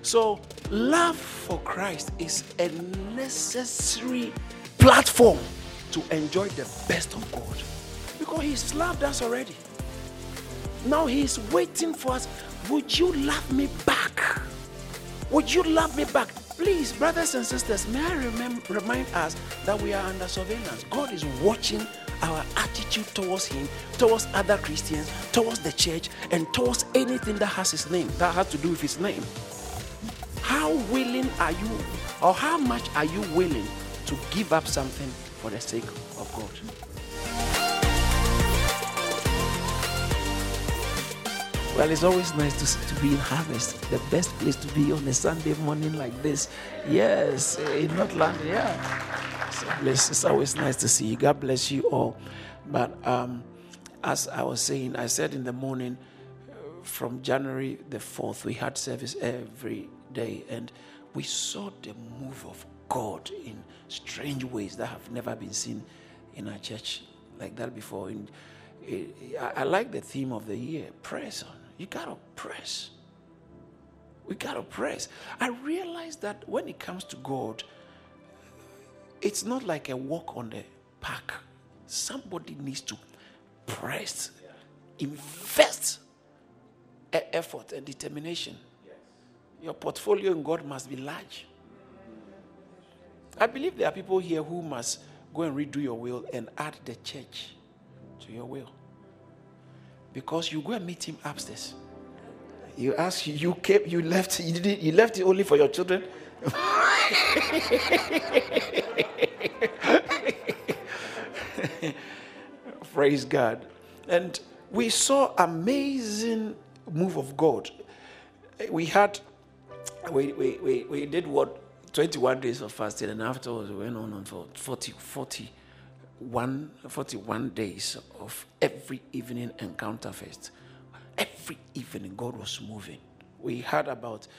So, love for Christ is a necessary platform to enjoy the best of God. Because He's loved us already. Now He's waiting for us. Would you love me back? Would you love me back? Please, brothers and sisters, may I remind us that we are under surveillance. God is watching our attitude towards Him, towards other Christians, towards the church, and towards anything that has His name, that has to do with His name. How willing are you, or how much are you willing to give up something for the sake of God? Well, it's always nice to be in Harvest, the best place to be on a Sunday morning like this. Yes, in North London, yeah. So it's always nice to see you. God bless you all. But as I was saying, I said in the morning, from January the 4th, we had service every day, and we saw the move of God in strange ways that have never been seen in our church like that before. I like the theme of the year, press on. You gotta press. We gotta press. I realized that when it comes to God, it's not like a walk on the park. Somebody needs to press, invest effort and determination. Your portfolio in God must be large. I believe there are people here who must go and redo your will and add the church to your will. Because you go and meet Him upstairs. You ask, you left it only for your children. Praise God. And we saw amazing move of God. We did what, 21 days of fasting, and afterwards we went on for 41 days of every evening encounter fest. Every evening God was moving. We had about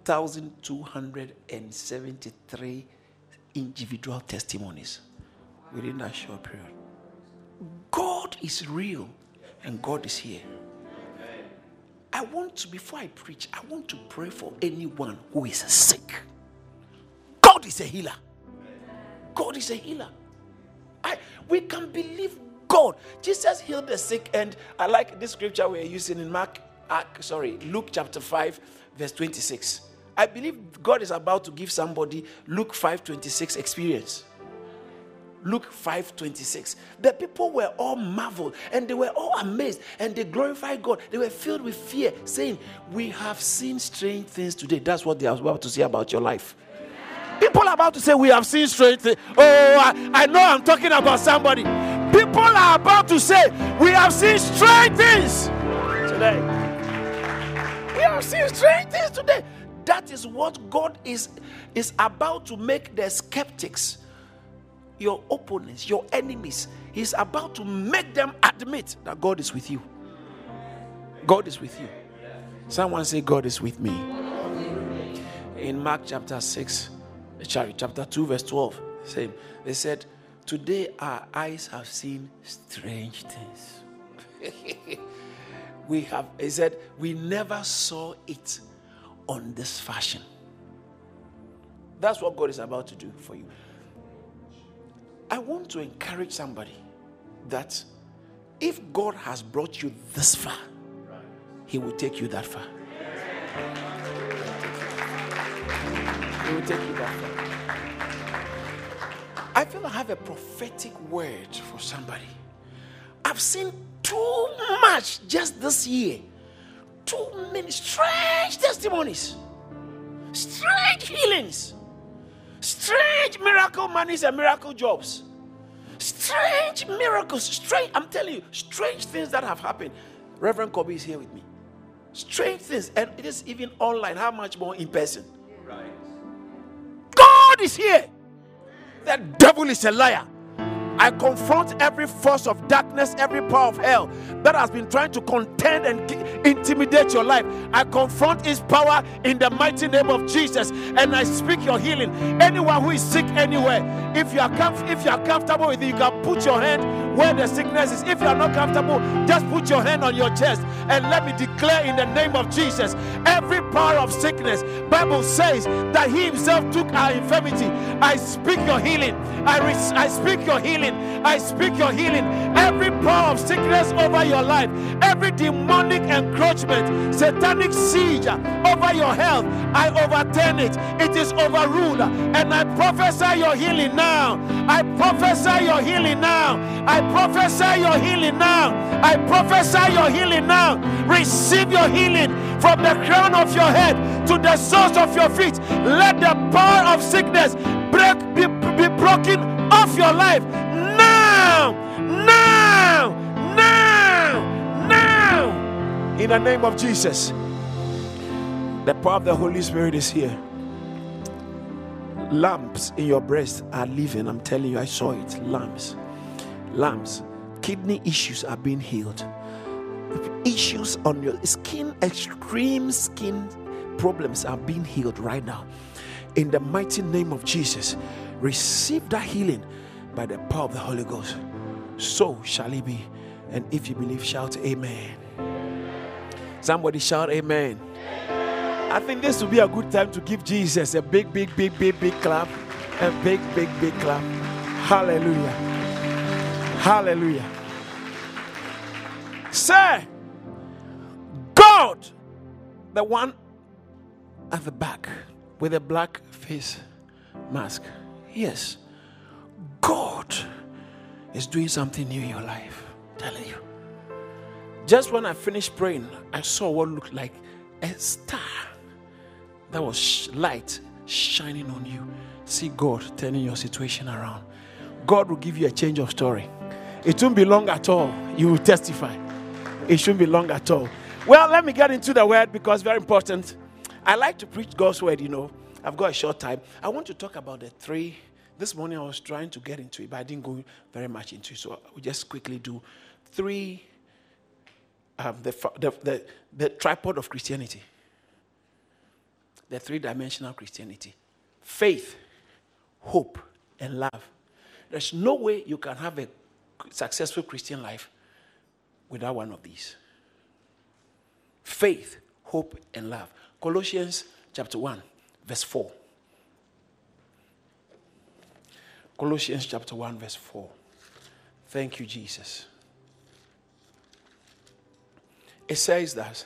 1,273 individual testimonies within that short period. God is real and God is here. Before I preach, I want to pray for anyone who is sick. God is a healer. God is a healer. We can believe God. Jesus healed the sick, and I like this scripture we're using in Luke chapter 5, verse 26. I believe God is about to give somebody Luke 5:26 experience. Luke 5:26. The people were all marveled and they were all amazed and they glorified God. They were filled with fear, saying, "We have seen strange things today." That's what they are about to say about your life. People are about to say, "We have seen strange things." Oh, I know I'm talking about somebody. People are about to say, "We have seen strange things today." We have seen strange things today. That is what God is about to make the skeptics, your opponents, your enemies. He's about to make them admit that God is with you. God is with you. Someone say, "God is with me." In Mark chapter 2, verse 12, they said, "Today our eyes have seen strange things." He said, "We never saw it on this fashion." That's what God is about to do for you. I want to encourage somebody that if God has brought you this far, He will take you that far. He will take you that far. I feel I have a prophetic word for somebody. I've seen too much just this year. Too many strange testimonies. Strange healings. Strange miracle monies and miracle jobs. Strange miracles. I'm telling you, strange things that have happened. Reverend Kobe is here with me. Strange things. And it is even online. How much more in person? Right. God is here. The devil is a liar. I confront every force of darkness, every power of hell that has been trying to contend and intimidate your life. I confront its power in the mighty name of Jesus, and I speak your healing. Anyone who is sick anywhere, if you are comfortable with it, you can put your hand where the sickness is. If you are not comfortable, just put your hand on your chest and let me declare in the name of Jesus, every power of sickness, Bible says that he himself took our infirmity. I speak your healing. I speak your healing. I speak your healing. Every power of sickness over your life, every demonic encroachment, satanic siege over your health, I overturn it. It is overruled, and I prophesy your healing now. I prophesy your healing now. I prophesy your healing now. I prophesy your healing now. Receive your healing from the crown of your head to the soles of your feet. Let the power of sickness be broken off your life now, now, now, now. In the name of Jesus, the power of the Holy Spirit is here. Lumps in your breast are leaving. I'm telling you, I saw it. Lumps. Kidney issues are being healed. Issues on your skin, extreme skin problems are being healed right now. In the mighty name of Jesus, receive that healing by the power of the Holy Ghost. So shall it be. And if you believe, shout amen. Somebody shout amen. I think this will be a good time to give Jesus a big clap. A big clap. Hallelujah. Hallelujah. Say, God, the one at the back with a black face mask. Yes, God is doing something new in your life. I'm telling you. Just when I finished praying, I saw what looked like a star. That was light shining on you. See God turning your situation around. God will give you a change of story. It won't be long at all. You will testify. It shouldn't be long at all. Well, let me get into the word because it's very important. I like to preach God's word, you know. I've got a short time. I want to talk about the three. This morning I was trying to get into it, but I didn't go very much into it. So we'll just quickly do three. The tripod of Christianity. The three-dimensional Christianity. Faith, hope, and love. There's no way you can have a successful Christian life without one of these. Faith, hope, and love. Colossians chapter 1, verse 4. Colossians chapter 1, verse 4. Thank you, Jesus. It says that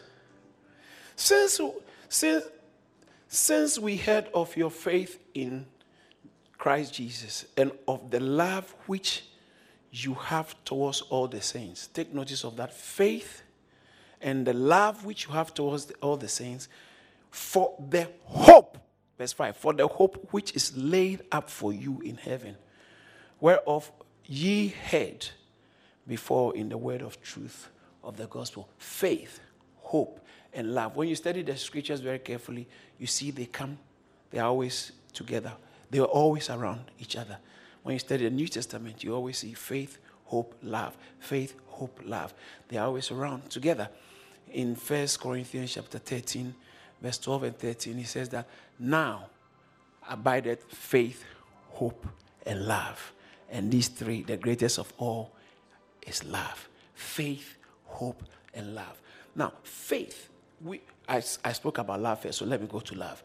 since we heard of your faith in Christ Jesus and of the love which you have towards all the saints. Take notice of that. Faith and the love which you have towards all the saints, for the hope, verse 5, for the hope which is laid up for you in heaven, whereof ye heard before in the word of truth of the gospel. Faith, hope, and love. When you study the scriptures very carefully, you see they're always together. They are always around each other. When you study the New Testament, you always see faith, hope, love. Faith, hope, love. They are always around together. In 1 Corinthians chapter 13, verse 12 and 13, he says that now abideth faith, hope, and love. And these three, the greatest of all, is love. Faith, hope, and love. Now, faith, I spoke about love first, so let me go to love.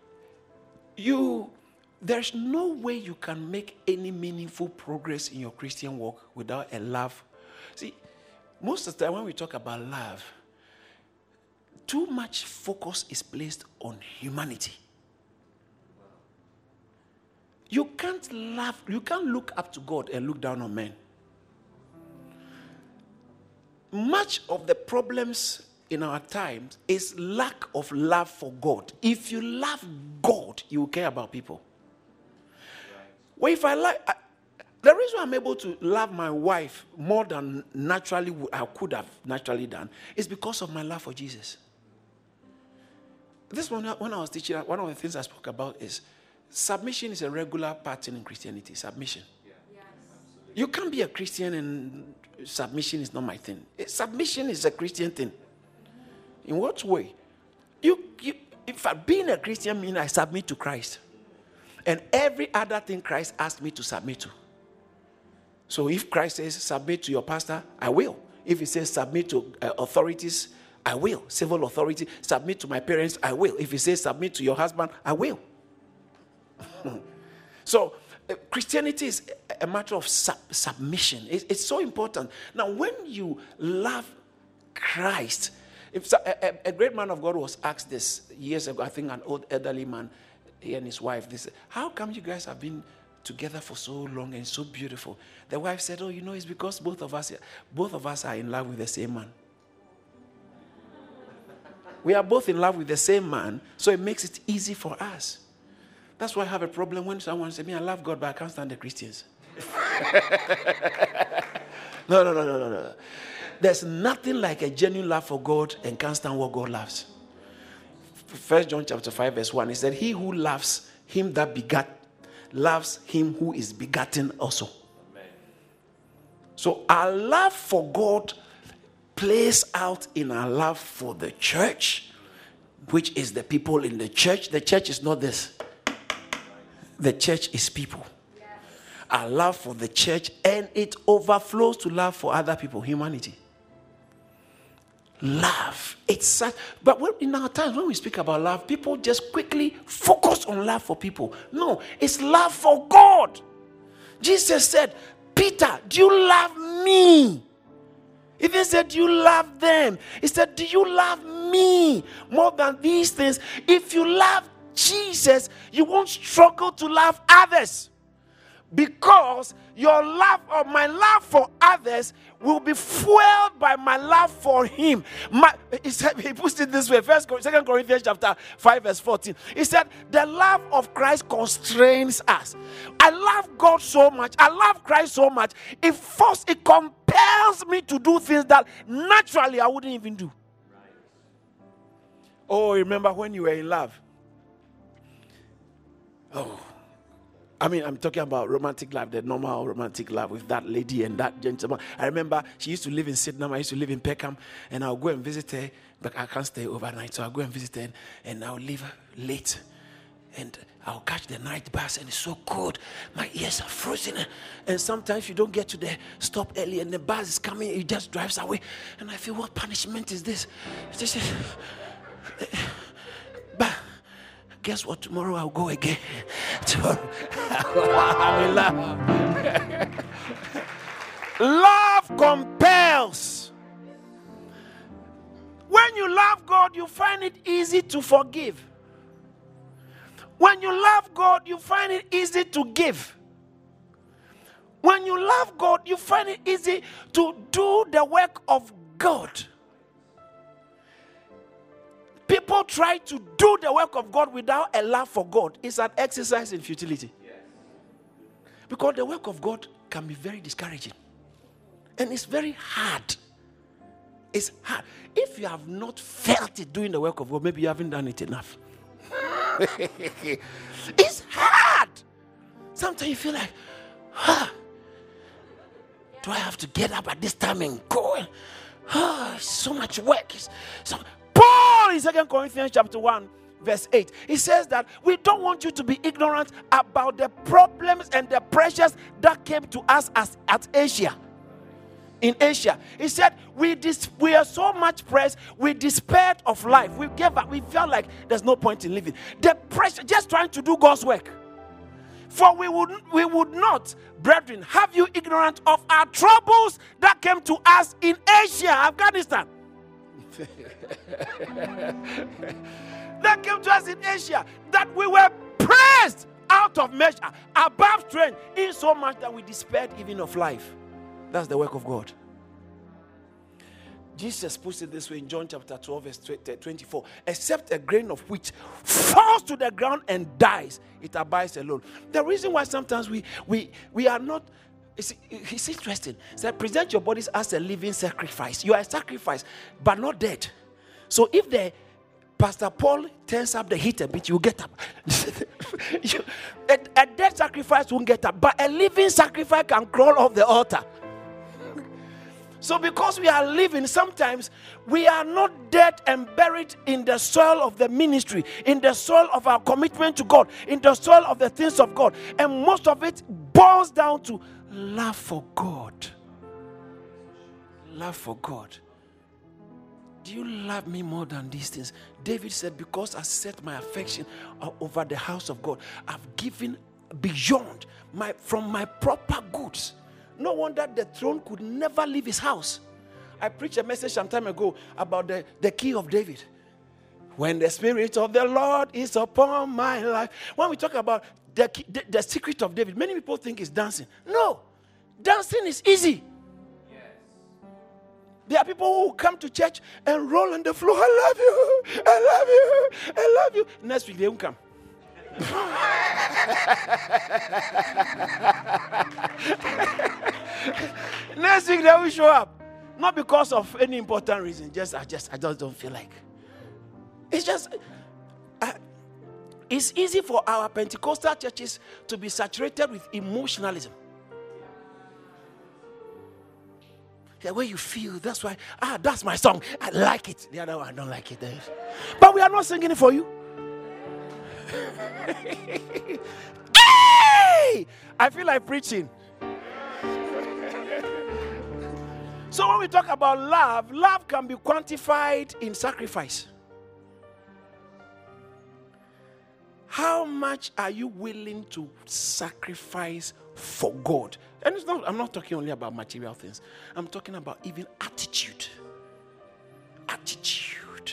There's no way you can make any meaningful progress in your Christian walk without a love. See, most of the time when we talk about love, too much focus is placed on humanity. You can't look up to God and look down on men. Much of the problems in our times is lack of love for God. If you love God, you will care about people. Well, if the reason I'm able to love my wife more than naturally I could have naturally done is because of my love for Jesus. This one, when I was teaching, one of the things I spoke about is submission is a regular pattern in Christianity. Submission. You can't be a Christian and submission is not my thing. Submission is a Christian thing. In what way? If being a Christian means I submit to Christ. And every other thing Christ asked me to submit to. So if Christ says submit to your pastor, I will. If he says submit to authorities, I will. Civil authority, submit to my parents, I will. If he says submit to your husband, I will. So Christianity is a matter of submission. It's so important. Now, when you love Christ, if a great man of God was asked this years ago, I think an old elderly man, he and his wife, they said, how come you guys have been together for so long and so beautiful? The wife said, oh, it's because both of us are in love with the same man. We are both in love with the same man, so it makes it easy for us. That's why I have a problem when someone says, I love God, but I can't stand the Christians. No. There's nothing like a genuine love for God and can't stand what God loves. 1 John chapter 5 verse 1, he said, he who loves him that begat, loves him who is begotten also. Amen. So our love for God plays out in our love for the church, which is the people in the church. The church is not this. The church is people. Yes. Our love for the church, and it overflows to love for other people, humanity. Love. It's such, but in our times when we speak about love, people just quickly focus on love for people. No, it's love for God. Jesus said, Peter, do you love me? He didn't say, do you love them? He said, do you love me more than these things? If you love Jesus, you won't struggle to love others, because your love or my love for others will be fueled by my love for him. He puts it this way, 2 Corinthians chapter 5 verse 14. He said, the love of Christ constrains us. I love God so much, I love Christ so much, it compels me to do things that naturally I wouldn't even do. Oh, remember when you were in love? Oh, I'm talking about romantic love, the normal romantic love with that lady and that gentleman. I remember she used to live in Sydenham, I used to live in Peckham, and I'll go and visit her, but I can't stay overnight, so I'll go and visit her, and I'll leave late, and I'll catch the night bus, and it's so cold, my ears are frozen, and sometimes you don't get to the stop early, and the bus is coming, it just drives away, and I feel, what punishment is this? But guess what? Tomorrow I'll go again. I'm in love. Love compels. When you love God, you find it easy to forgive. When you love God, you find it easy to give. When you love God, you find it easy to do the work of God. People try to do the work of God without a love for God. It's an exercise in futility. Yes. Because the work of God can be very discouraging. And it's very hard. It's hard. If you have not felt it doing the work of God, maybe you haven't done it enough. It's hard. Sometimes you feel like, do I have to get up at this time and go? It's so much work. Paul in 2 Corinthians chapter 1 verse 8, he says that we don't want you to be ignorant about the problems and the pressures that came to us at Asia. In Asia, he said, we are so much pressed, we despaired of life. We gave up. We felt like there's no point in living. The pressure, just trying to do God's work. For we would not, brethren, have you ignorant of our troubles that came to us in Asia, Afghanistan. That came to us in Asia, that we were pressed out of measure, above strength, in so much that we despaired even of life. That's the work of God. Jesus puts it this way in John chapter 12 verse 24. Except a grain of wheat falls to the ground and dies, it abides alone. The reason why sometimes we are not, it's interesting. It said, present your bodies as a living sacrifice. You are a sacrifice, but not dead. So if the Pastor Paul turns up the heat a bit, you get up. A dead sacrifice won't get up, but a living sacrifice can crawl off the altar. So because we are living, sometimes we are not dead and buried in the soil of the ministry, in the soil of our commitment to God, in the soil of the things of God. And most of it boils down to love for God. Love for God. Do you love me more than these things? David said, because I set my affection over the house of God, I've given beyond from my proper goods. No wonder the throne could never leave his house. I preached a message some time ago about the key of David. When the Spirit of the Lord is upon my life. When we talk about the secret of David, many people think it's dancing. No, dancing is easy. There are people who come to church and roll on the floor. I love you. I love you. I love you. Next week they won't come. Next week they will show up. Not because of any important reason. I just don't feel like. It's just it's easy for our Pentecostal churches to be saturated with emotionalism. The way you feel, that's why, that's my song. I like it. The other one, I don't like it. But we are not singing it for you. Hey! I feel like preaching. So when we talk about love can be quantified in sacrifice. How much are you willing to sacrifice for God? And I'm not talking only about material things. I'm talking about even attitude. Attitude.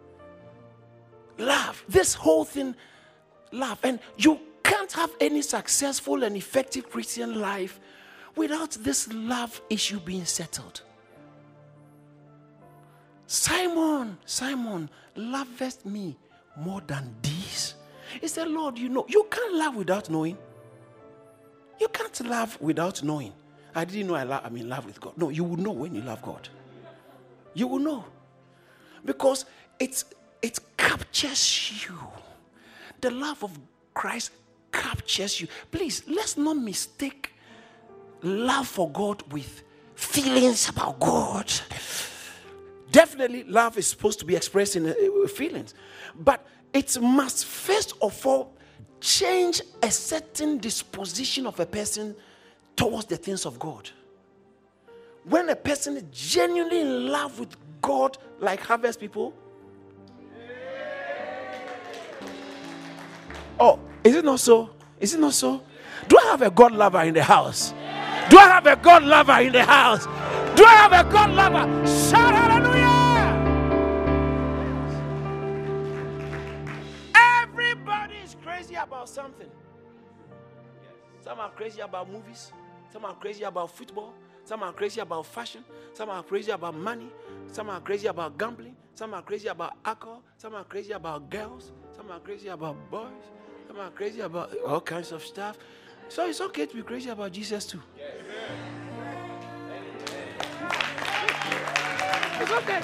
Love. This whole thing, love. And you can't have any successful and effective Christian life without this love issue being settled. Simon, lovest me more than these? He said, Lord, you can't love without knowing. You can't love without knowing. I didn't know I'm in love with God. No, you will know when you love God. You will know. Because it captures you. The love of Christ captures you. Please, let's not mistake love for God with feelings about God. Definitely, love is supposed to be expressed in feelings. But it must first of all change a certain disposition of a person towards the things of God. When a person is genuinely in love with God, like Harvest people. Oh, is it not so? Is it not so? Do I have a God lover in the house? Do I have a God lover in the house? Do I have a God lover? Shout hallelujah! Everybody is crazy about something. Some are crazy about movies. Some are crazy about football. Some are crazy about fashion. Some are crazy about money. Some are crazy about gambling. Some are crazy about alcohol. Some are crazy about girls. Some are crazy about boys. Some are crazy about all kinds of stuff. So it's okay to be crazy about Jesus too. It's okay.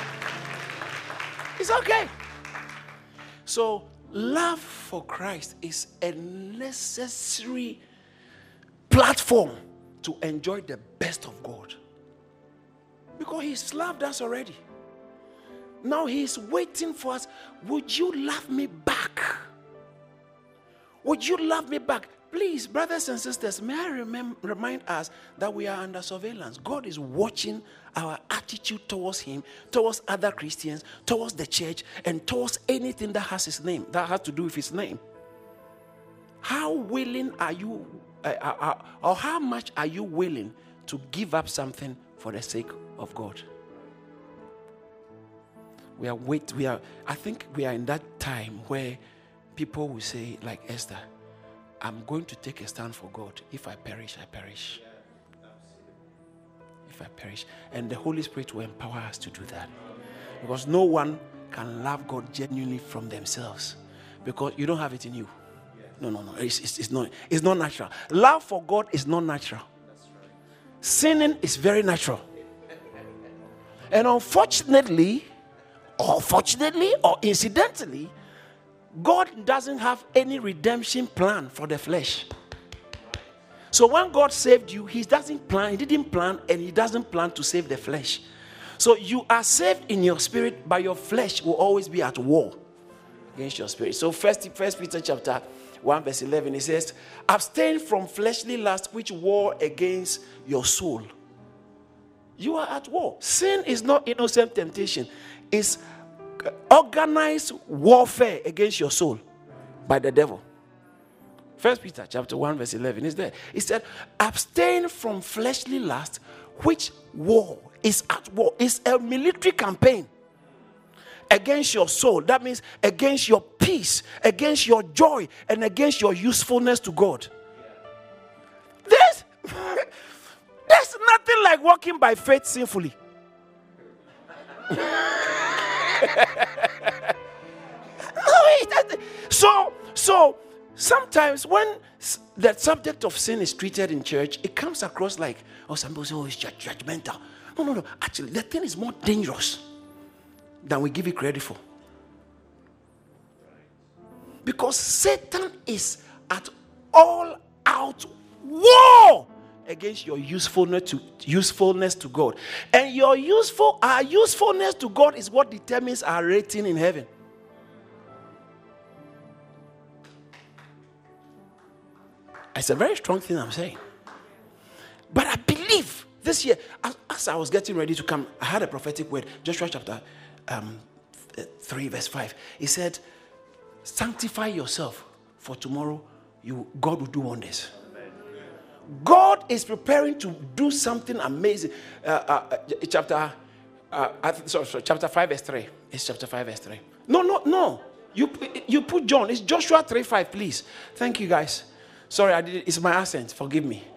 It's okay. So love for Christ is a necessary platform to enjoy the best of God. Because He's loved us already. Now He's waiting for us. Would you love me back? Would you love me back? Please, brothers and sisters, may I remind us that we are under surveillance. God is watching our attitude towards Him, towards other Christians, towards the church, and towards anything that has His name, that has to do with His name. How willing are you, or how much are you willing to give up something for the sake of God? I think we are in that time where people will say, like Esther, I'm going to take a stand for God. If I perish, I perish. If I perish. And the Holy Spirit will empower us to do that. Because no one can love God genuinely from themselves. Because you don't have it in you. No. It's not natural. Love for God is not natural. Sinning is very natural. And unfortunately, or fortunately or incidentally, God doesn't have any redemption plan for the flesh. So when God saved you, he didn't plan, and he doesn't plan to save the flesh. So you are saved in your spirit, but your flesh will always be at war against your spirit. So First Peter chapter 1 verse 11, it says, abstain from fleshly lust which war against your soul. You are at war. Sin is not innocent temptation. It's organized warfare against your soul by the devil. First Peter chapter 1 verse 11 is there. It said, abstain from fleshly lust which war is at war. It's a military campaign against your soul. That means against your peace, against your joy, and against your usefulness to God. There's nothing like walking by faith sinfully. So sometimes when the subject of sin is treated in church, it comes across like, oh, some people say, oh, it's judgmental. No. Actually, the thing is more dangerous than we give it credit for. Because Satan is at all out war against your usefulness to God. And our usefulness to God is what determines our rating in heaven. It's a very strong thing I'm saying. But I believe this year, as I was getting ready to come, I had a prophetic word. Joshua chapter 3 verse 5. He said, sanctify yourself, for tomorrow God will do wonders. God is preparing to do something amazing. Chapter 5 verse 3. It's chapter 5 verse 3. No. You put John. It's Joshua 3:5, please. Thank you, guys. Sorry, I did it. It's my accent. Forgive me.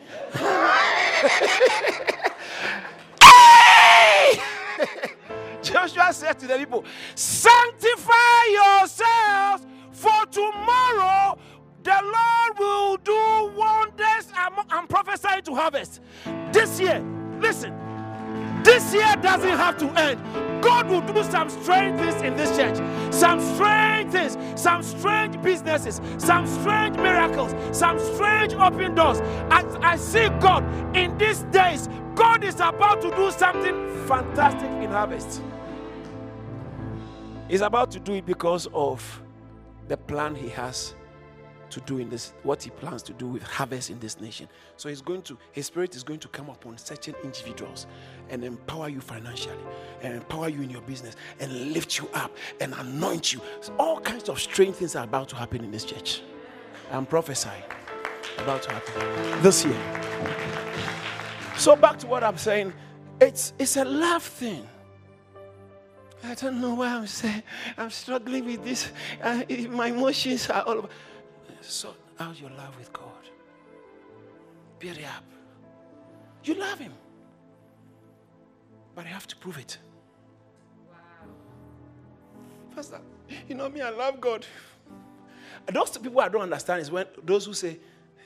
Joshua said to the people, sanctify yourselves, for tomorrow the Lord will do wonders. I'm prophesying to harvest. This year, listen, this year doesn't have to end. God will do some strange things in this church. Some strange things, some strange businesses, some strange miracles, some strange open doors. As I see God in these days, God is about to do something fantastic in harvest. He's about to do it because of the plan he has to do in this, what he plans to do with harvest in this nation. So his spirit is going to come upon certain individuals and empower you financially, and empower you in your business, and lift you up and anoint you. So all kinds of strange things are about to happen in this church. I'm prophesying about to happen this year. So back to what I'm saying, it's a love thing. I don't know why I'm struggling with this. My emotions are all over. Sort out your love with God. Build it up. You love him, but you have to prove it. Wow. Pastor, you know me, I love God. And those people I don't understand is when those who say,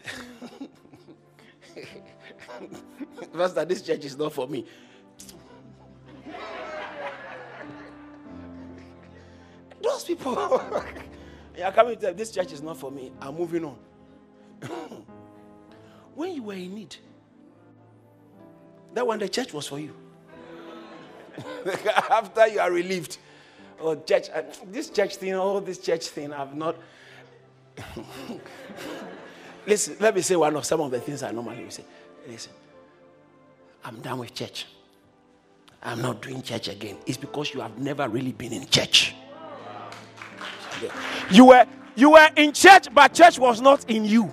Pastor, this church is not for me. Those people, you are coming to tell this church is not for me. I'm moving on. When you were in need, that one, the church was for you. After you are relieved, oh, church, this church thing, I've not. Listen, let me say one of some of the things I normally say. Listen, I'm done with church. I'm not doing church again. It's because you have never really been in church. You were in church, but church was not in you.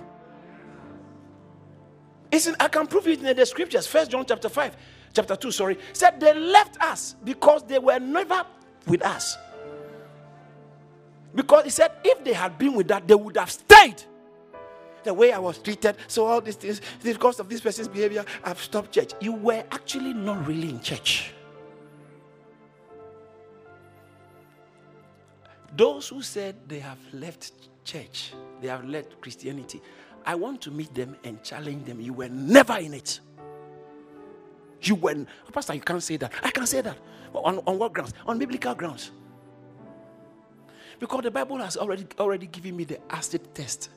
I can prove it in the scriptures. 1 John chapter 2, said they left us because they were never with us. Because he said if they had been with that, they would have stayed. The way I was treated, so all these things, because of this person's behavior, I've stopped church. You were actually not really in church. Those who said they have left church, they have left Christianity, I want to meet them and challenge them. You were never in it. You were, Pastor, you can't say that. I can say that. On what grounds? On biblical grounds. Because the Bible has already given me the acid test.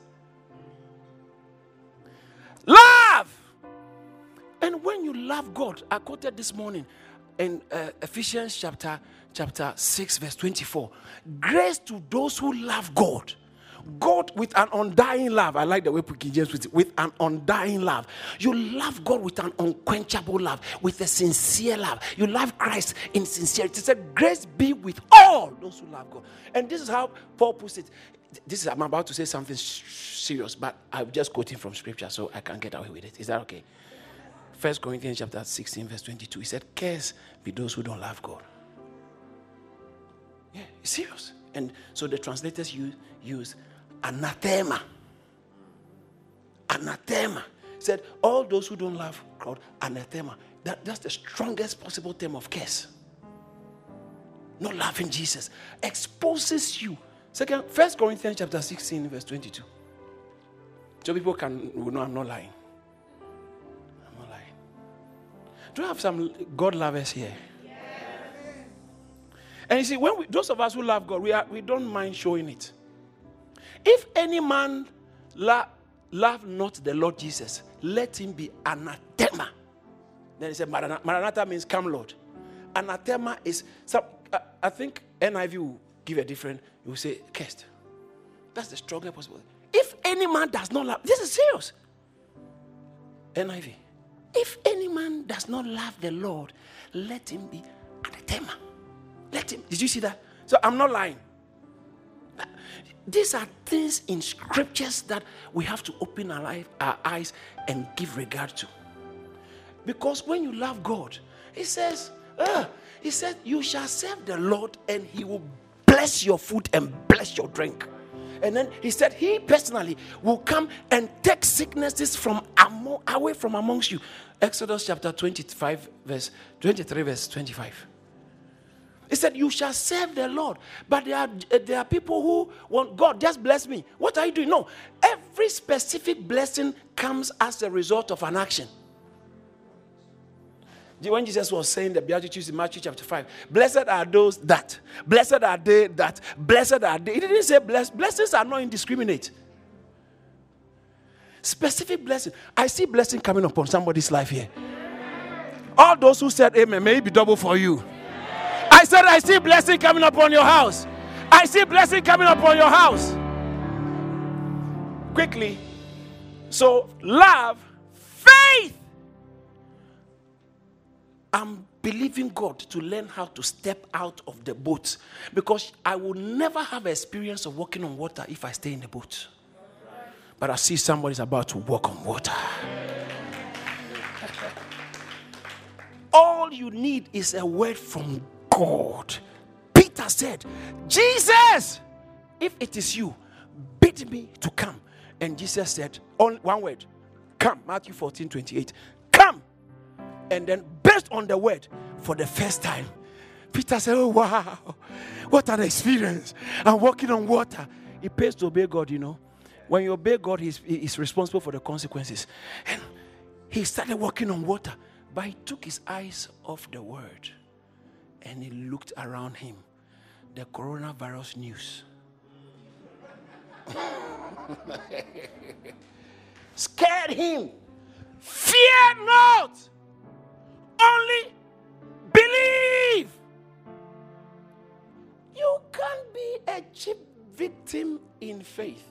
Love! And when you love God, I quoted this morning in Ephesians chapter 6, verse 24. Grace to those who love God. God with an undying love. I like the way King James puts it. With an undying love. You love God with an unquenchable love. With a sincere love. You love Christ in sincerity. It said, grace be with all those who love God. And this is how Paul puts it. I'm about to say something serious, but I'm just quoting from scripture so I can get away with it. Is that okay? 1 Corinthians chapter 16, verse 22. He said, curse be those who don't love God. Yeah, it's serious. And so the translators use anathema. Anathema. Said, all those who don't love God, anathema. That's the strongest possible term of curse. Not loving Jesus exposes you. 1 Corinthians chapter 16, verse 22. So people will know I'm not lying. I'm not lying. Do you have some God lovers here? Yes. And you see, when those of us who love God, we don't mind showing it. If any man love not the Lord Jesus, let him be anathema. Then he said, Maranatha means come, Lord. Anathema is, I think NIV will give a different, you will say, cursed. That's the strongest possible. If any man does not love, this is serious. NIV. If any man does not love the Lord, let him be anathema. Let him. Did you see that? So I'm not lying. These are things in scriptures that we have to open our eyes and give regard to. Because when you love God, he says, you shall serve the Lord and he will bless your food and bless your drink. And then he said he personally will come and take sicknesses away from amongst you. Exodus chapter 23 verse 25. He said you shall serve the Lord. But there are people who want, God, just bless me. What are you doing? No. Every specific blessing comes as a result of an action. When Jesus was saying the Beatitudes in Matthew chapter 5, blessed are those that, blessed are they that, blessed are they. He didn't say blessed. Blessings are not indiscriminate. Specific blessing. I see blessing coming upon somebody's life here. All those who said amen, may it be double for you. I said I see blessing coming upon your house. I see blessing coming upon your house. Quickly. So love, faith. I'm believing God to learn how to step out of the boat, because I will never have an experience of walking on water if I stay in the boat. But I see somebody's about to walk on water. All you need is a word from God. Peter said, Jesus, if it is you, bid me to come. And Jesus said, on one word, come. Matthew 14:28. Come. And then based on the word, for the first time, Peter said, oh wow, what an experience. I'm walking on water. It pays to obey God, you know. When you obey God, he's responsible for the consequences. And he started walking on water. But he took his eyes off the word and he looked around him. The coronavirus news scared him. Fear not. Only believe. You can't be a cheap victim in faith.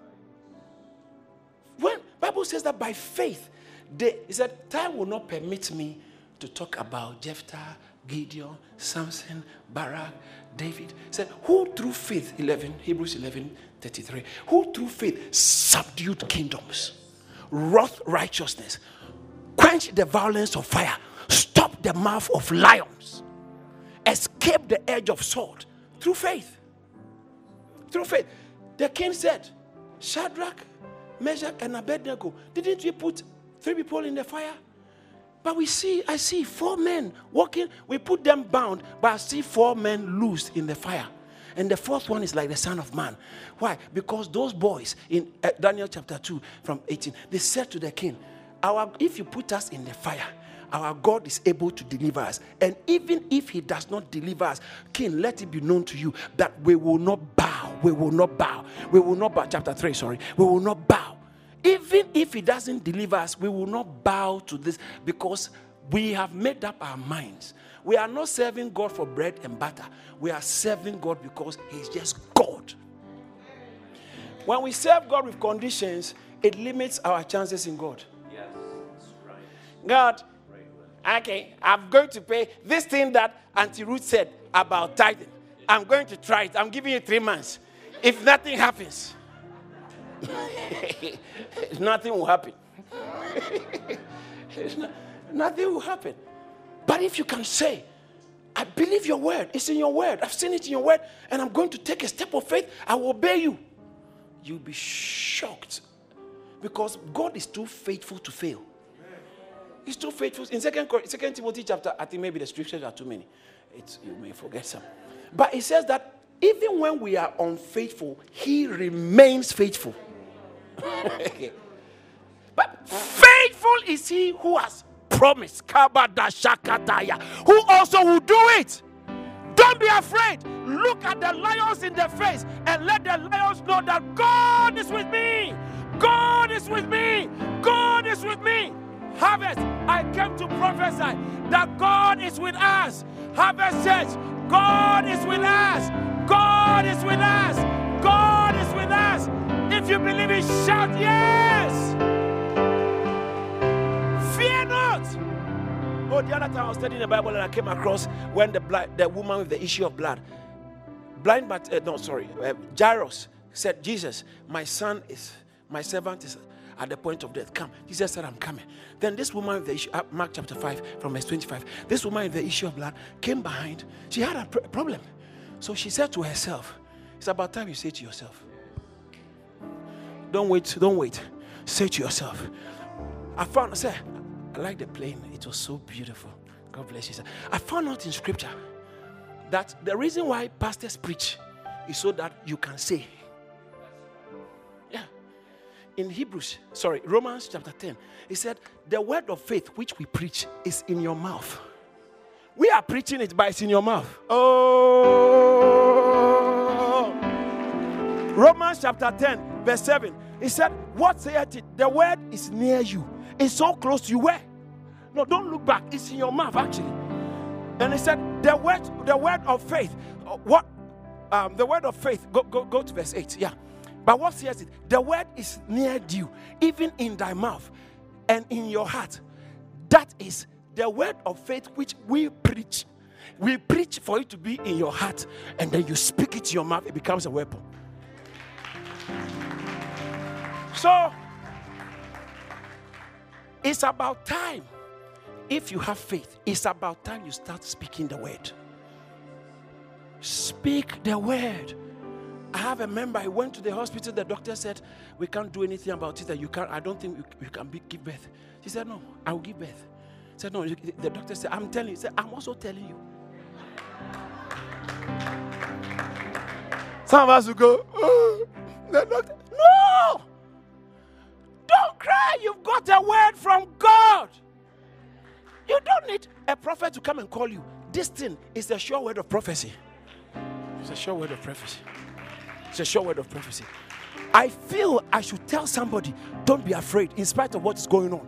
When Bible says that by faith, he said, time will not permit me to talk about Jephthah, Gideon, Samson, Barak, David. He said, who through faith, Hebrews 11:33, who through faith subdued kingdoms, wrought righteousness, quenched the violence of fire, stopped the mouth of lions, escaped the edge of sword, through faith. Through faith. The king said, Shadrach, Meshach, and Abednego, didn't we put 3 people in the fire? But I see 4 men walking. We put them bound, but I see 4 men loosed in the fire. And the 4th one is like the Son of Man. Why? Because those boys in Daniel chapter 2 from 18, they said to the king, if you put us in the fire, our God is able to deliver us. And even if he does not deliver us, King, let it be known to you that we will not bow. We will not bow. We will not bow. Chapter 3, sorry. We will not bow. Even if he doesn't deliver us, we will not bow to this, because we have made up our minds. We are not serving God for bread and butter. We are serving God because he's just God. When we serve God with conditions, it limits our chances in God. Yes, that's right. God, okay, I'm going to pay this thing that Auntie Ruth said about tithing. I'm going to try it. I'm giving you 3 months. If nothing happens, nothing will happen. Nothing will happen. But if you can say, I believe your word, it's in your word, I've seen it in your word, and I'm going to take a step of faith, I will obey you. You'll be shocked, because God is too faithful to fail. He's too faithful. In 2 Timothy chapter, I think maybe the scriptures are too many. You may forget some. But it says that even when we are unfaithful, he remains faithful. But faithful is he who has promised, who also will do it. Don't be afraid. Look at the lions in the face and let the lions know that God is with me. God is with me. God is with me. Harvest, I came to prophesy that God is with us. Harvest Church, God is with us. God is with us. God is with us. If you believe it, shout yes. Fear not. Oh, the other time I was studying the Bible and I came across when the woman with the issue of blood, Jairus said, Jesus, my servant is at the point of death. Come. Jesus said, I'm coming. Then this woman with the issue, Mark chapter 5 from verse 25, this woman with the issue of blood came behind. She had a problem. So she said to herself, it's about time you say to yourself, don't wait. Say to yourself, I like the plane. It was so beautiful. God bless you, sir. I found out in scripture that the reason why pastors preach is so that you can say. Yeah. In Romans chapter 10, it said, the word of faith which we preach is in your mouth. We are preaching it, but it's in your mouth. Oh. Romans chapter 10, verse 7. It said, what saith it? The word is near you. It's so close to you. Where? No, don't look back. It's in your mouth, actually. And it said, the word of faith. What? The word of faith. Go to verse 8. Yeah. But what says it? The word is near you, even in thy mouth and in your heart. That is the word of faith which we preach. We preach for it to be in your heart, and then you speak it in your mouth. It becomes a weapon. So, it's about time. If you have faith, it's about time you start speaking the word. Speak the word. I have a member, he went to the hospital, the doctor said, we can't do anything about it, I don't think you can give birth. She said, no, I will give birth. He said, no, the doctor said, I'm telling you. He said, I'm also telling you. Some of us will go, oh, the doctor, no! Don't cry, you've got a word from God. You don't need a prophet to come and call you. This thing is a sure word of prophecy. It's a sure word of prophecy. It's a sure word of prophecy. I feel I should tell somebody, don't be afraid in spite of what's going on.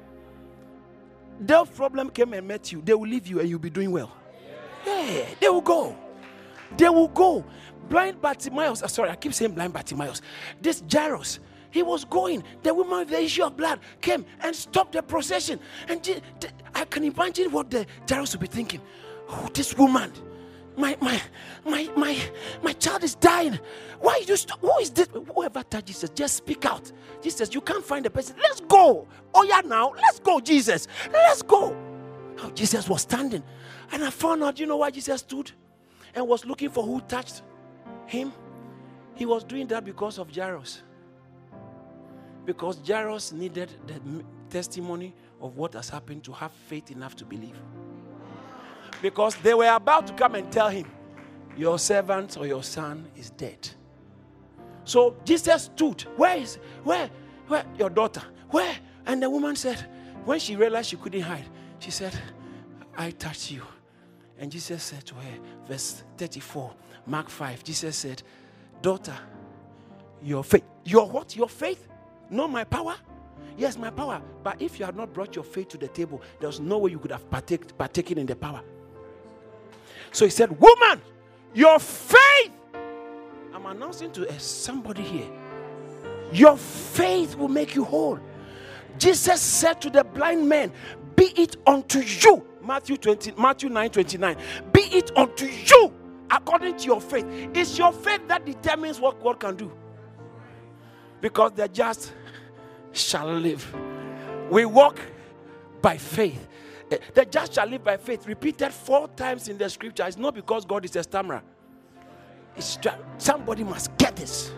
Their problem came and met you. They will leave you and you'll be doing well. Yeah, they will go. They will go. Blind Bartimaeus, I keep saying blind Bartimaeus. This Jairus, he was going. The woman with the issue of blood came and stopped the procession. And I can imagine what the Jairus will be thinking. Oh, this woman, my child is dying. Why you stop? Who is this? Whoever touched Jesus, just speak out. Jesus, you can't find the person. Let's go. Oh yeah, now let's go, Jesus. Let's go. Oh, Jesus was standing, and I found out. You know why Jesus stood and was looking for who touched him? He was doing that because of Jairus. Because Jairus needed the testimony of what has happened to have faith enough to believe. Because they were about to come and tell him, your servant or your son is dead. So Jesus stood. Where your daughter? Where? And the woman said, when she realized she couldn't hide, She said, I touched you. And Jesus said to her, verse 34, Mark 5, Jesus said, daughter, your faith. Your what? Your faith? Not my power? Yes, my power. But if you had not brought your faith to the table, there's no way you could have partaken in the power. So he said, woman, your faith. I'm announcing to somebody here, your faith will make you whole. Jesus said to the blind man, be it unto you. Matthew 9:29. Be it unto you according to your faith. It's your faith that determines what God can do. Because the just shall live. We walk by faith. The just shall live by faith. Repeated 4 times in the scripture. It's not because God is a stammerer. It's just, somebody must get this.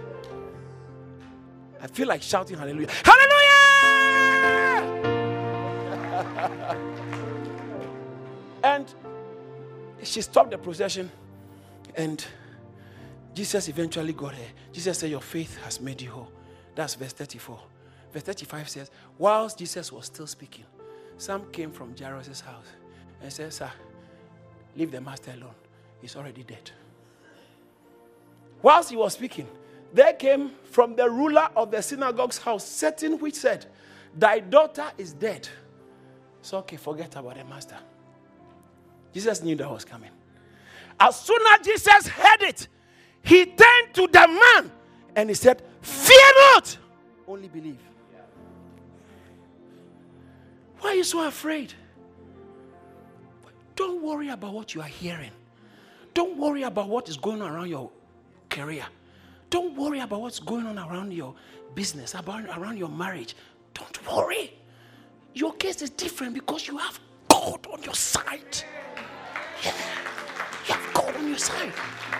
I feel like shouting hallelujah. Hallelujah! And she stopped the procession, and Jesus eventually got her. Jesus said, your faith has made you whole. That's verse 34. Verse 35 says, whilst Jesus was still speaking, some came from Jairus' house and said, sir, leave the master alone. He's already dead. Whilst he was speaking, there came from the ruler of the synagogue's house certain which said, thy daughter is dead. So okay, forget about the master. Jesus knew that was coming. As soon as Jesus heard it, he turned to the man and he said, fear not, only believe. Why are you so afraid? Don't worry about what you are hearing. Don't worry about what is going on around your career. Don't worry about what's going on around your business, around your marriage. Don't worry. Your case is different because you have God on your side. Yeah. You have God on your side.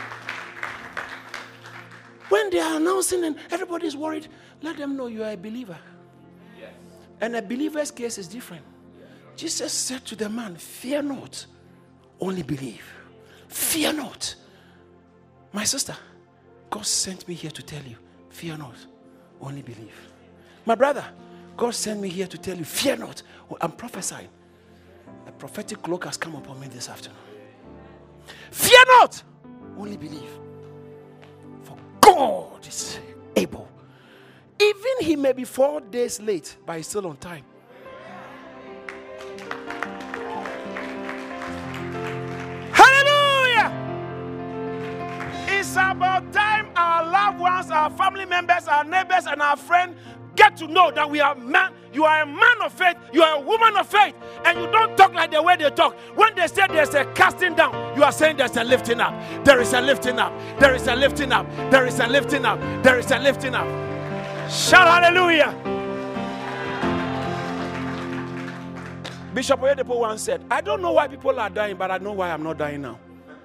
When they are announcing and everybody's worried, let them know you are a believer. Yes. And a believer's case is different. Yes. Jesus said to the man, fear not, only believe. Fear not. My sister, God sent me here to tell you, fear not, only believe. My brother, God sent me here to tell you, fear not. I'm prophesying. A prophetic cloak has come upon me this afternoon. Fear not, only believe. For God is able. Even he may be 4 days late, but he's still on time. Hallelujah! It's about time our loved ones, our family members, our neighbors, and our friends get to know that we are man. You are a man of faith. You are a woman of faith. And you don't talk like the way they talk. When they say there's a casting down, you are saying there's a lifting up. There is a lifting up. There is a lifting up. There is a lifting up. There is a lifting up. Shout hallelujah. Bishop Oyedepo once said, I don't know why people are dying, but I know why I'm not dying now.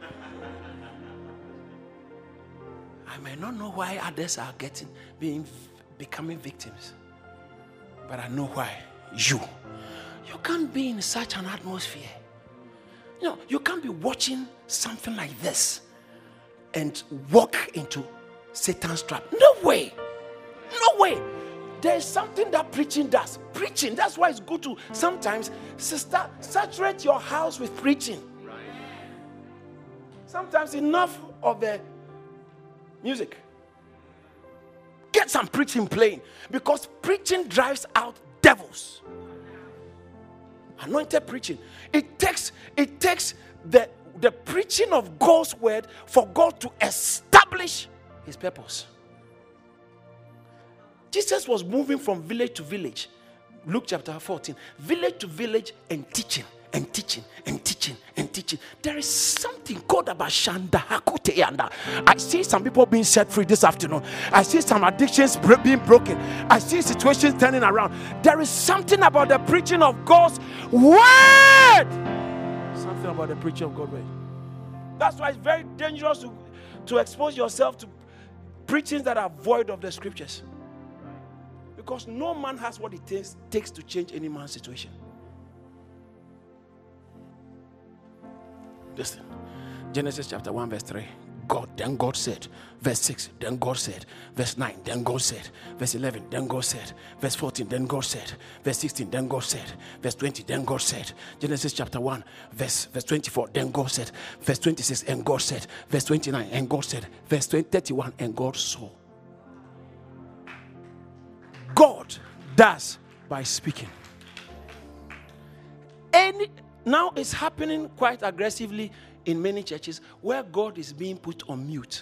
I may not know why others are becoming victims, but I know why. You can't be in such an atmosphere. You can't be watching something like this and walk into Satan's trap. No way. No way. There's something that preaching does. Preaching, that's why it's good to sometimes, sister, saturate your house with preaching. Sometimes enough of the music. Get some preaching playing, because preaching drives out devils. Anointed preaching. It takes the preaching of God's word for God to establish his purpose. Jesus was moving from village to village. Luke chapter 14. Village to village and teaching. And teaching and teaching and teaching. There is something called about Shanda Hakuteyanda. I see some people being set free this afternoon. I see some addictions being broken. I see situations turning around. There is something about the preaching of God's word. Something about the preaching of God's word. That's why it's very dangerous to expose yourself to preachings that are void of the scriptures. Because no man has what it takes to change any man's situation. Listen, Genesis chapter 1 verse 3. then God said. Verse 6, then God said. Verse 9, then God said. Verse 11, then God said. Verse 14, then God said. Verse 16, then God said. Verse 20, then God said. Genesis chapter 1, verse 24, then God said. Verse 26, and God said. Verse 29, and God said. Verse 31, and God saw. God does by speaking. Now it's happening quite aggressively in many churches where God is being put on mute.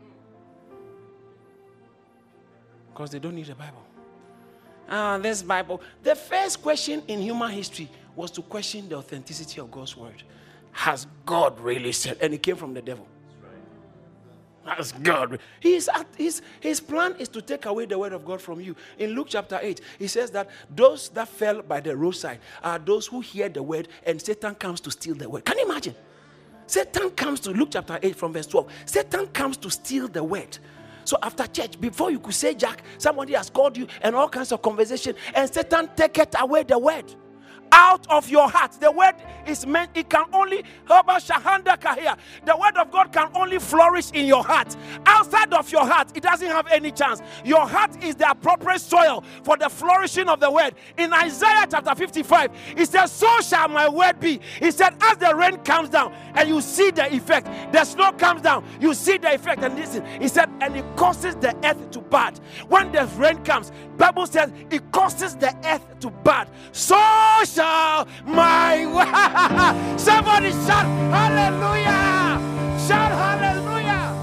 Because they don't need a Bible. This Bible. The first question in human history was to question the authenticity of God's word. Has God really said? And it came from the devil. Has God? His plan is to take away the word of God from you. In Luke chapter 8, he says that those that fell by the roadside are those who hear the word and Satan comes to steal the word. Can you imagine? Satan comes to Luke chapter 8 from verse 12. Satan comes to steal the word. So after church, before you could say Jack, somebody has called you and all kinds of conversation, and Satan taketh away the word out of your heart. The word is meant, it can only, the word of God can only flourish in your heart. Outside of your heart, it doesn't have any chance. Your heart is the appropriate soil for the flourishing of the word. In Isaiah chapter 55, it says, so shall my word be. He said, as the rain comes down and you see the effect, the snow comes down, you see the effect. And listen, he said, and it causes the earth to bud. When the rain comes, Bible says it causes the earth to bud. So shall my word. Somebody shout hallelujah. Shout hallelujah.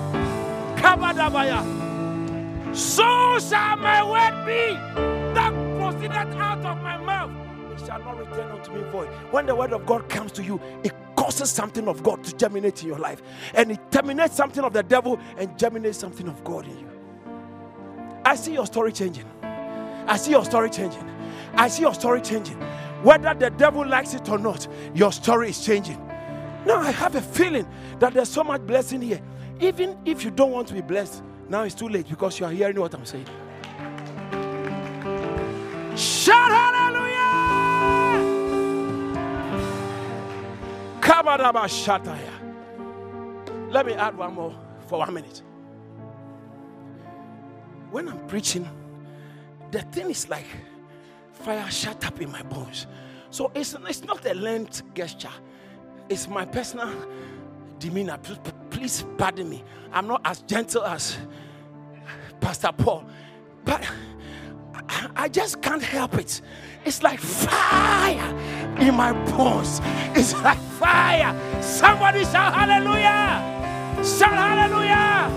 Kabadabaya. So shall my word be that proceeded out of my mouth. It shall not return unto me void. When the word of God comes to you, it causes something of God to germinate in your life. And it terminates something of the devil and germinates something of God in you. I see your story changing. I see your story changing. I see your story changing. Whether the devil likes it or not, your story is changing. Now I have a feeling that there's so much blessing here. Even if you don't want to be blessed, now it's too late because you are hearing what I'm saying. Shout hallelujah! Kabadaba shataya. Let me add one more for 1 minute. When I'm preaching, the thing is like fire shut up in my bones. So it's not a learned gesture. It's my personal demeanor. Please pardon me. I'm not as gentle as Pastor Paul. But I just can't help it. It's like fire in my bones. It's like fire. Somebody shout hallelujah. Shout hallelujah.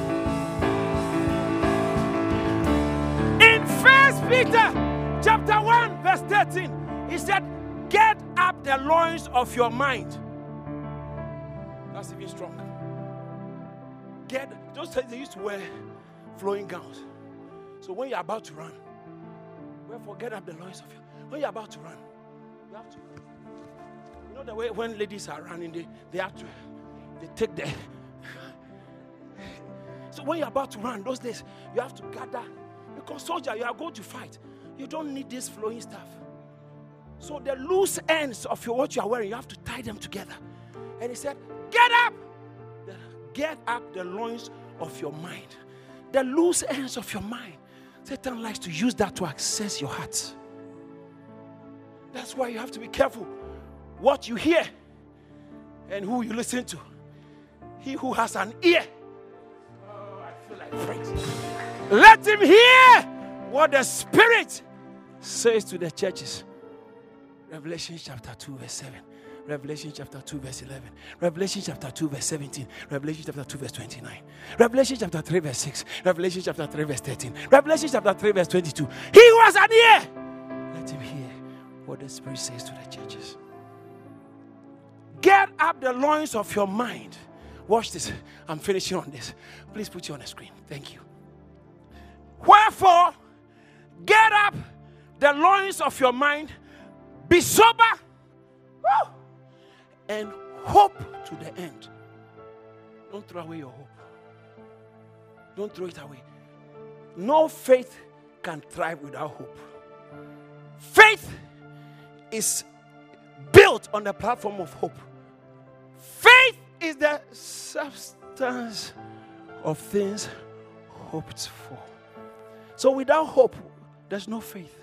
In 1 Peter chapter 1 verse 13, he said, get up the loins of your mind. That's even strong. Those days they used to wear flowing gowns. So when you're about to run, wherefore get up the loins of your. When you're about to run, you have to. You know the way when ladies are running, they have to. They take the. So when you're about to run, those days you have to gather, because soldier, you are going to fight. You don't need this flowing stuff. So the loose ends of what you are wearing, you have to tie them together. And he said, get up. Get up the loins of your mind. The loose ends of your mind. Satan likes to use that to access your heart. That's why you have to be careful what you hear and who you listen to. He who has an ear, I feel like praise. Let him hear what the Spirit says to the churches. Revelation chapter 2 verse 7. Revelation chapter 2 verse 11. Revelation chapter 2 verse 17. Revelation chapter 2 verse 29. Revelation chapter 3 verse 6. Revelation chapter 3 verse 13. Revelation chapter 3 verse 22. He who has an ear, let him hear what the Spirit says to the churches. Get up the loins of your mind. Watch this. I'm finishing on this. Please put you on the screen. Thank you. Wherefore, get up the loins of your mind. Be sober. Woo! And hope to the end. Don't throw away your hope. Don't throw it away. No faith can thrive without hope. Faith is built on the platform of hope. Faith is the substance of things hoped for. So without hope, there's no faith.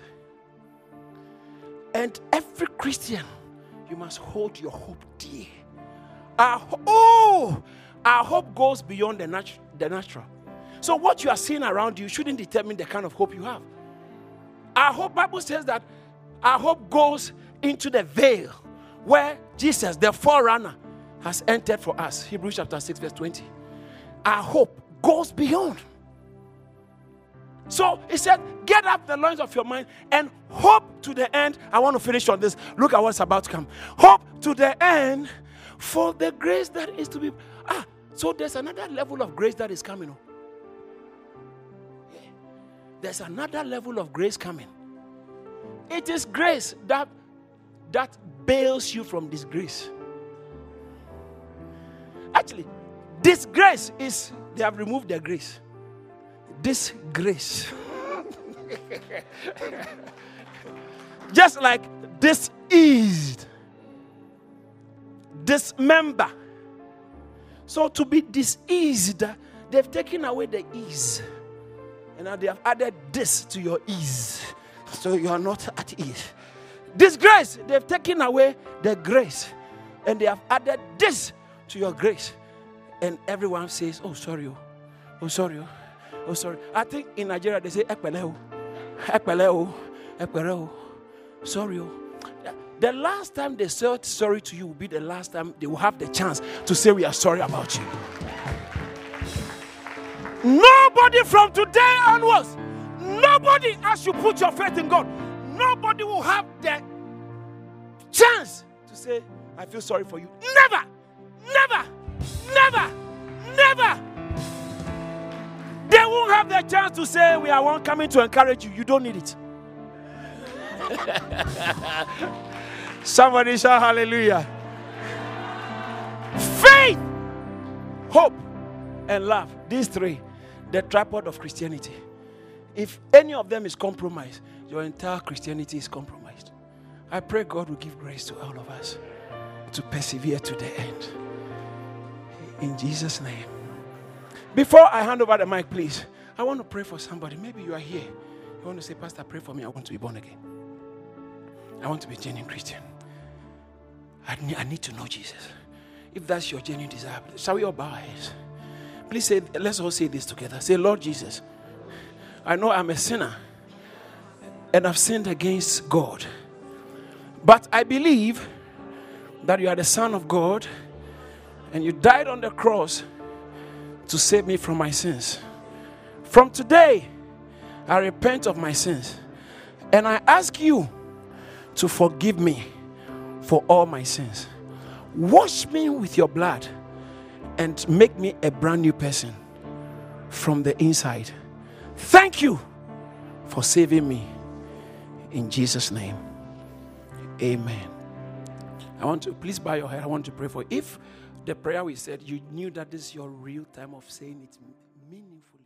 And every Christian, you must hold your hope dear. Our hope goes beyond the natural. So what you are seeing around you shouldn't determine the kind of hope you have. Our hope, Bible says that our hope goes into the veil where Jesus, the forerunner, has entered for us. Hebrews chapter 6 verse 20. Our hope goes beyond. So he said, get up the loins of your mind and hope to the end. I want to finish on this. Look at what's about to come. Hope to the end for the grace that is to be. So there's another level of grace that is coming. There's another level of grace coming. It is grace that bails you from disgrace. Actually, disgrace is, they have removed their grace. This grace. Just like diseased, dismember. So to be diseased, they've taken away the ease. And now they have added this to your ease. So you are not at ease. Disgrace, they've taken away the grace. And they have added this to your grace. And everyone says, oh, sorry. Oh, sorry. Oh, sorry. I think in Nigeria they say, Ekpeleo. Sorry. The last time they said sorry to you will be the last time they will have the chance to say we are sorry about you. Nobody from today onwards, nobody, as you put your faith in God, nobody will have the chance to say, I feel sorry for you. Never. They won't have the chance to say, we are one coming to encourage you. You don't need it. Somebody shout hallelujah. Faith, hope, and love. These three, the tripod of Christianity. If any of them is compromised, your entire Christianity is compromised. I pray God will give grace to all of us to persevere to the end. In Jesus' name. Before I hand over the mic, please, I want to pray for somebody. Maybe you are here. You want to say, Pastor, pray for me. I want to be born again. I want to be a genuine Christian. I need to know Jesus. If that's your genuine desire, shall we all bow our heads? Please say, let's all say this together. Say, Lord Jesus, I know I'm a sinner and I've sinned against God. But I believe that you are the Son of God and you died on the cross to save me from my sins. From today, I repent of my sins and I ask you to forgive me for all my sins. Wash me with your blood and make me a brand new person from the inside. Thank you for saving me. In Jesus' name, amen. I want to, please bow your head. I want to pray for you. If the prayer we said, you knew that this is your real time of saying it meaningfully.